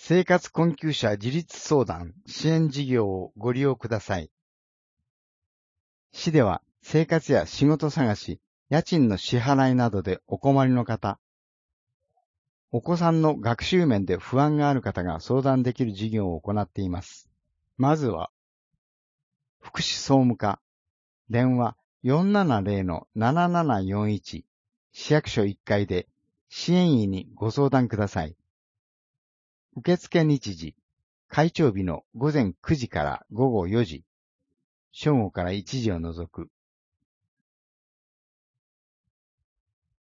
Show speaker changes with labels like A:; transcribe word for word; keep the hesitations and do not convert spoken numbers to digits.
A: 生活困窮者自立相談支援事業をご利用ください。市では生活や仕事探し、家賃の支払いなどでお困りの方、お子さんの学習面で不安がある方が相談できる事業を行っています。まずは、福祉総務課、電話 よんななゼロ ななななよんいち、市役所いっかいで支援員にご相談ください。受付日時、開庁日の午前くじから午後よじ、正午からいちじを除く